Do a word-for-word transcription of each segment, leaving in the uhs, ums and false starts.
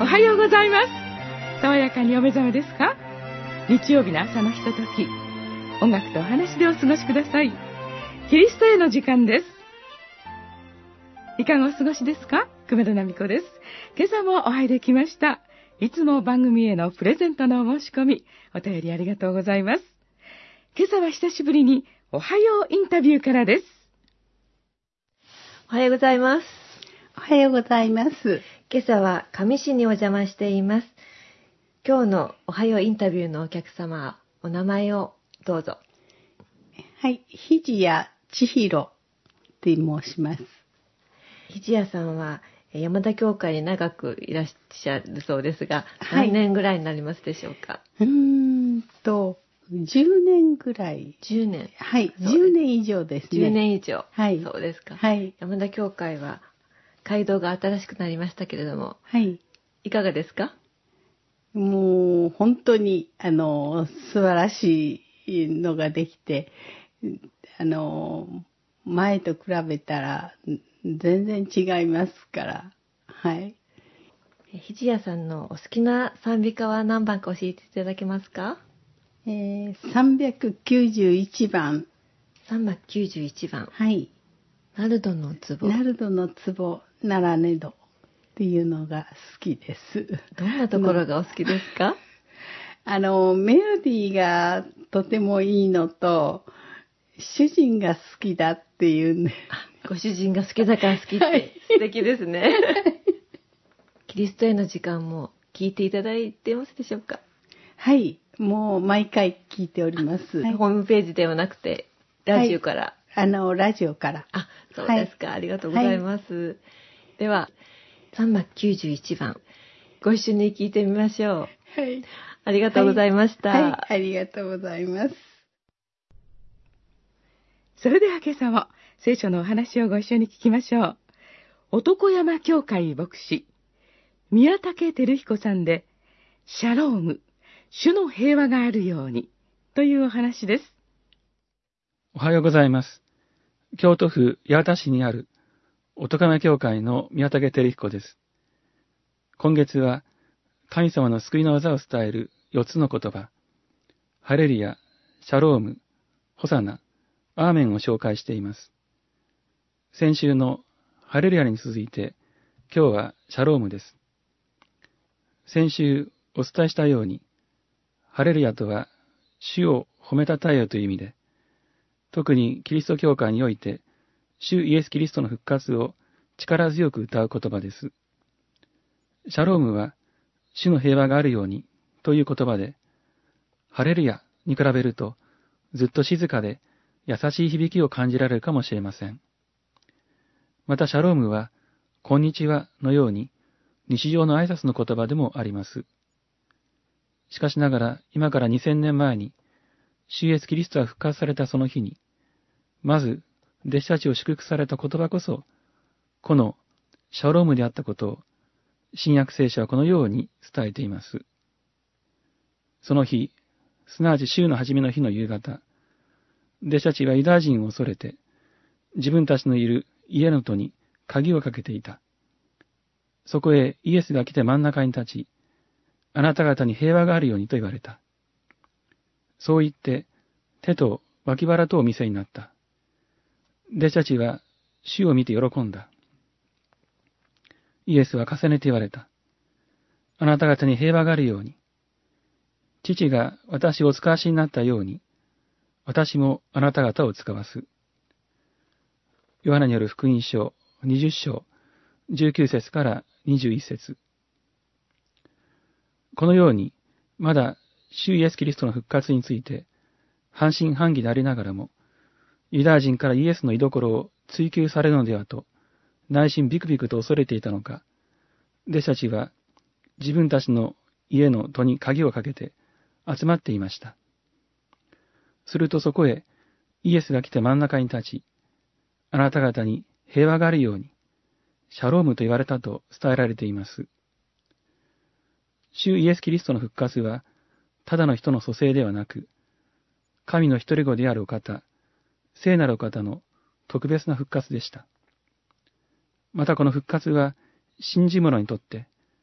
はようございます。爽やかにお目覚めですか？日曜日の朝のひととき、音楽とお話でお過ごしください。キリストへの時間です。いかがお過ごしですか？熊田奈美子です。今朝もお会いできました。いつも番組へのプレゼントのお申し込み、お便りありがとうございます。今朝は久しぶりにおはようインタビューからです。 おはようございます。 おはようございます。 今朝は上市にお邪魔しています。今日のおはようインタビューのお客様、お名前をどうぞ。 はい、ひじやちひろと申します。 ひじやさんは山田教会に長くいらっしゃるそうですが、 はい、 何年ぐらいになりますでしょうか？ うーんとじゅうねんぐらい。 じゅうねん。 はい、じゅうねん以上ですね。 じゅうねん以上。 はい。 そうですか。 はい。 山田教会は街道が新しくなりましたけれども、 はい。 いかがですか？ もう本当にあの素晴らしいのができて、あの前と比べたら全然違いますから。はい。 ひじやさんのお好きな賛美歌は何番か教えていただけますか？ えー、さんびゃくきゅうじゅういちばん。 さんびゃくきゅうじゅういちばん。 はい。 ナルドの壺。 ナルドの壺ならねどっていうのが好きです。 どんなところがお好きですか？ あのメロディーがとてもいいのと、主人が好きだっていうんで。 ご主人が好きだから好きって、はい、素敵ですね。キリストへの時間も聞いていただいてますでしょうか？ はい、もう毎回聞いております。 はい、ホームページではなくてラジオから、はい、 あのラジオから。 あ、そうですか、はい、ありがとうございます。はい、ではさんびゃくきゅうじゅういちばんご一緒に聞いてみましょう。 はい、 ありがとうございました。 はい、はい、ありがとうございます。 それでは今朝も聖書のお話をご一緒に聞きましょう。男山教会牧師宮武照彦さんで、シャローム、主の平和があるようにというお話です。 おはようございます。京都府八幡市にある男山教会の宮武照彦です。今月は神様の救いの技を伝えるよっつの言葉、ハレルヤ、シャローム、ホサナ、アーメンを紹介しています。先週のハレルヤに続いて、今日はシャロームです。先週お伝えしたように、ハレルヤとは主を褒めたたえよという意味で、特にキリスト教会において、主イエス・キリストの復活を力強く歌う言葉です。シャロームは、主の平和があるようにという言葉で、ハレルヤに比べると、ずっと静かで優しい響きを感じられるかもしれません。またシャロームは、こんにちはのように、日常の挨拶の言葉でもあります。しかしながら、今からにせんねんまえに、主イエスキリストが復活されたその日に、まず、弟子たちを祝福された言葉こそ、このシャロームであったことを、新約聖書はこのように伝えています。その日、すなわち週の初めの日の夕方、弟子たちはユダヤ人を恐れて、自分たちのいる家の戸に鍵をかけていた。そこへイエスが来て真ん中に立ち、あなた方に平和があるようにと言われた。そう言って、手と脇腹とお見せになった。弟子たちは主を見て喜んだ。イエスは重ねて言われた。あなた方に平和があるように。父が私をお使わしになったように、私もあなた方を使わす。ヨハネによる福音書にじゅっしょうじゅうきゅうせつからにじゅういっせつ。このように、まだ主イエスキリストの復活について、半信半疑でありながらも、ユダヤ人からイエスの居所を追求されるのではと、内心ビクビクと恐れていたのか、弟子たちは自分たちの家の戸に鍵をかけて集まっていました。するとそこへイエスが来て真ん中に立ち、あなた方に平和があるように、シャロームと言われたと伝えられています。主イエス・キリストの復活は、ただの人の蘇生ではなく、神の一人子であるお方、聖なるお方の特別な復活でした。またこの復活は、信じ者にとって、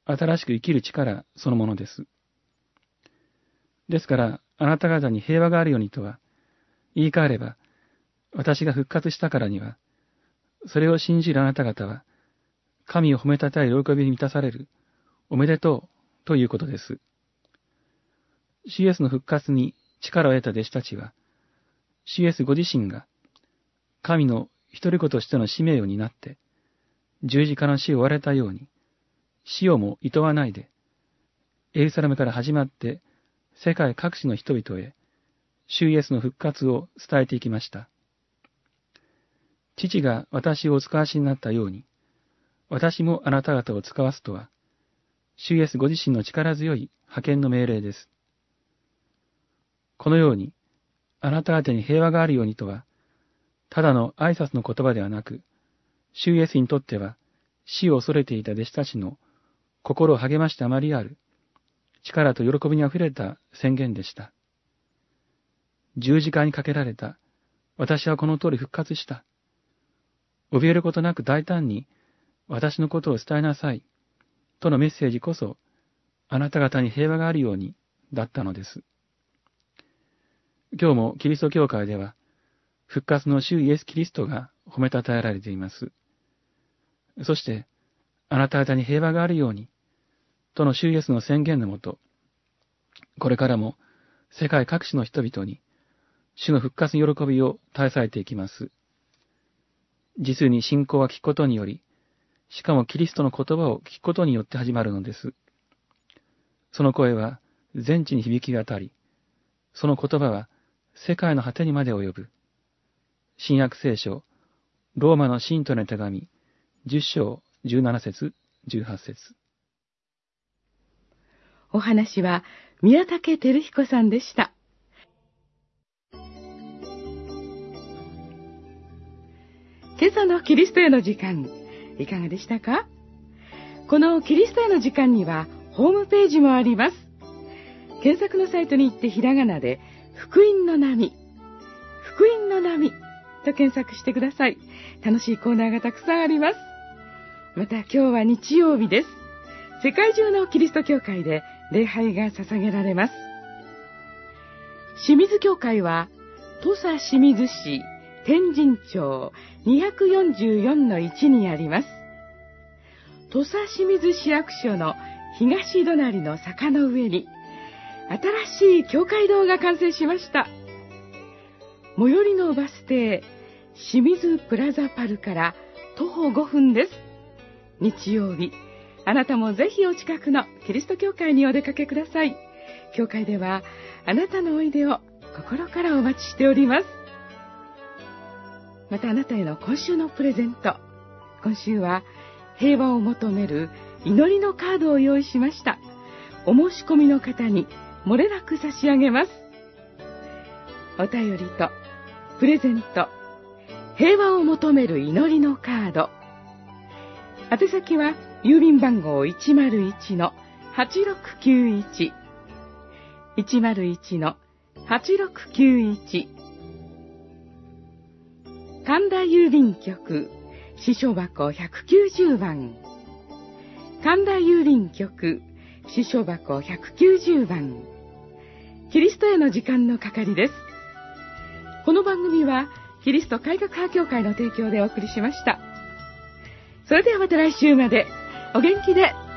新しく生きる力そのものです。ですから、あなた方に平和があるようにとは、言い換えれば、私が復活したからには、それを信じるあなた方は、神を褒めたたえる喜びに満たされる、おめでとう、ということです。主イエスの復活に力を得た弟子たちは、主イエスご自身が、神の一人子としての使命を担って、十字架の死を追われたように、死をも厭わないで、エルサレムから始まって、世界各地の人々へ、主イエスの復活を伝えていきました。父が私をお使わしになったように、私もあなた方を使わすとは、主イエスご自身の力強い派遣の命令です。このように、あなた方に平和があるようにとは、ただの挨拶の言葉ではなく、主イエスにとっては、死を恐れていた弟子たちの心を励ましてあまりある、力と喜びにあふれた宣言でした。十字架にかけられた、私はこの通り復活した。怯えることなく大胆に、私のことを伝えなさい、とのメッセージこそ、あなた方に平和があるように、だったのです。今日もキリスト教会では、復活の主イエス・キリストが褒めたたえられています。そして、あなた方に平和があるように、との主イエスの宣言のもと、これからも世界各地の人々に、主の復活の喜びを絶やされていきます。実に信仰は聞くことにより、しかもキリストの言葉を聞くことによって始まるのです。その声は全地に響き渡り、その言葉は世界の果てにまで及ぶ。新約聖書、ローマの信徒の手紙、じゅっ章じゅうなな節、じゅうはち節。 お話は宮武照彦さんでした。今朝のキリストへの時間、いかがでしたか？このキリストへの時間にはホームページもあります。検索のサイトに行ってひらがなで福音の波、福音の波と検索してください。楽しいコーナーがたくさんあります。また今日は日曜日です。世界中のキリスト教会で礼拝が捧げられます。清水教会は土佐清水市天神町 にひゃくよんじゅうよんのいち にあります。土佐清水市役所の東隣の坂の上に新しい教会堂が完成しました。最寄りのバス停清水プラザパルから徒歩ごふんです。日曜日、あなたもぜひお近くのキリスト教会にお出かけください。教会ではあなたのおいでを心からお待ちしております。またあなたへの今週のプレゼント。今週は平和を求める祈りのカードを用意しました。お申し込みの方に漏れなく差し上げます。お便りとプレゼント、平和を求める祈りのカード。宛先は郵便番号 いちまるいちのはちろくきゅういち いちまるいちのはちろくきゅういち、神田郵便局支所箱ひゃくきゅうじゅうばん、神田郵便局支所箱ひゃくきゅうじゅうばん、キリストへの時間の係です。この番組はキリスト改革派教会の提供でお送りしました。それではまた来週までお元気で。